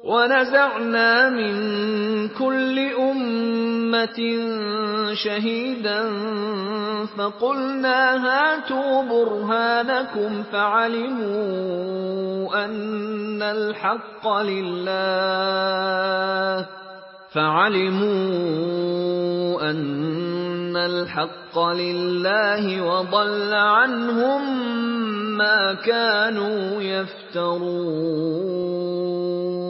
وَنَزَعْنَا مِن كُلِّ أُمَّةٍ شَهِيدًا فَقُلْنَا هَاتُوا بُرْهَانَكُمْ فَعَلِمُوا أَنَّ الْحَقَّ لِلَّهِ وَضَلَّ عَنْهُم مَّا كَانُوا يَفْتَرُونَ